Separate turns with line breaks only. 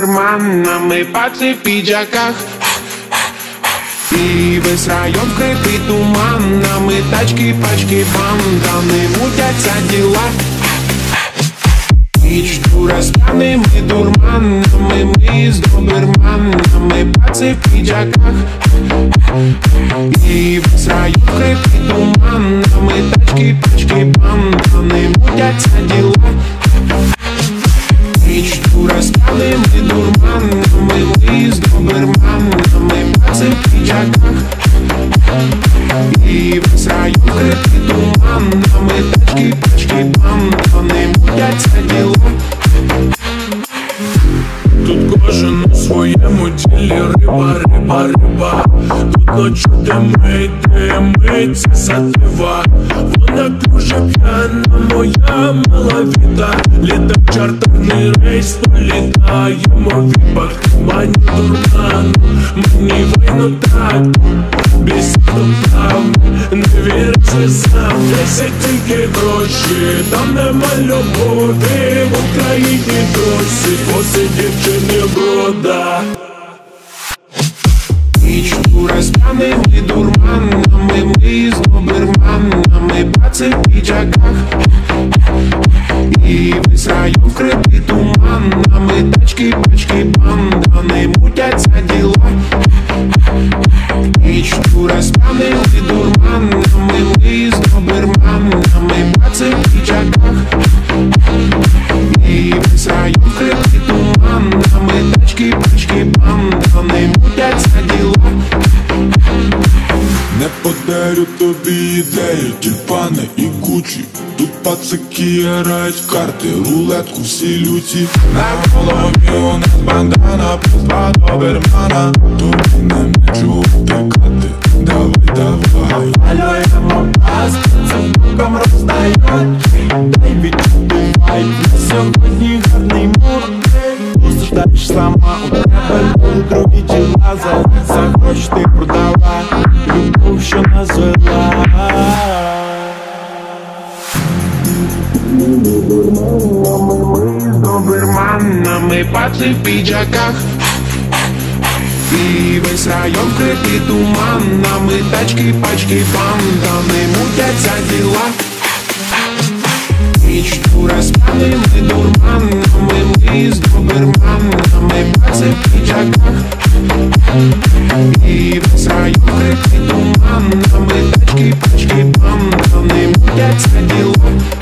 доберманами, паци в піджаках. І весь район вкритий туманами, тачки, пачки, бандани, мутяться діла. Ніч дура з п'яними дурманами, ми з доберманами, паци в піджаках. І весь район вкритий туманами, тачки, пачки, бандани, мутяться діла. Ніч дура з п'яними дурманами, ми з доберманами, паци в піджаках. І весь район вкритий туманами, тачки, пачки, бандани, мутяться діла.
Тут кожен у своєму ділі риба, риба, риба. Тут ночі димиться сатива. Вона дуже п'яна, моя малавіта. Літак чартерний рейс, політаємо в віпах. Мані дурман, мені вийно так. Бісить до правди, не віриться сам. Десять тільки гроші, там нема любові. В Україні досі поси дівчини брода.
Ніч дура з п'яними дурманами, ми з доберманами, паци в піджаках. І весь район вкритий туманами, тачки, пачки, бандани, мутяться діла. Ніч дура з п'яними дурманами, ми з доберманами, паци в піджаках. І весь район вкритий туманами, тачки, пачки, бандани, мутяться діла.
Не подарю тобі ідею, тюльпани і кучі. Тут пацаки грають в карти, рулетку всі люті. На голові у нас бандана, плюс два добермана. Тобі не чого втекати, давай, давай.
Малюємо паски, це боком роздають. Дай відчути вайб, на сьогодні гарний мур. Стаєш сама, у тебе другі тіла. За гроші ти продала любов, що нас звела.
Ми з доберманами, паци в піджаках. І весь район вкритий туманами, тачки, пачки, бандани, мутяться діла. Ніч дура з п'яними дурманами, ми з доберманами, паци в піджаках. І весь район вкритий туманами, тачки, пачки, бандани, мутяться діла.